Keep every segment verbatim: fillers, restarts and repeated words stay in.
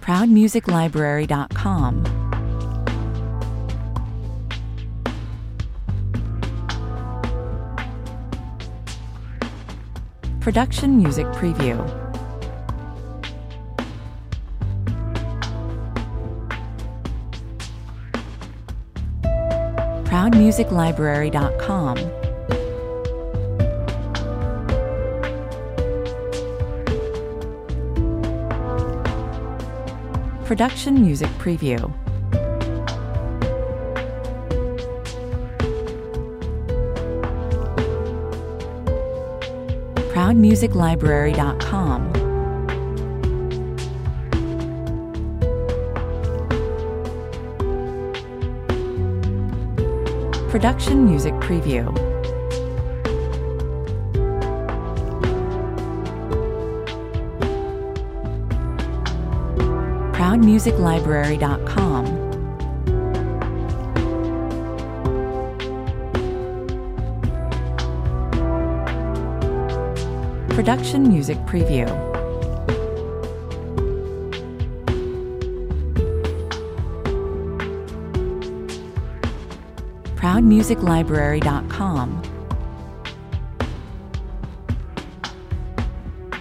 proud music library dot com. Production Music Preview. proud music library dot com. Production Music Preview. proud music library dot com. Production Music Preview. proud music library dot com. Production Music Preview. proud music library dot com.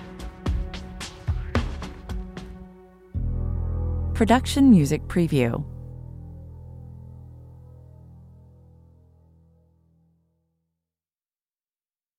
Production Music Preview.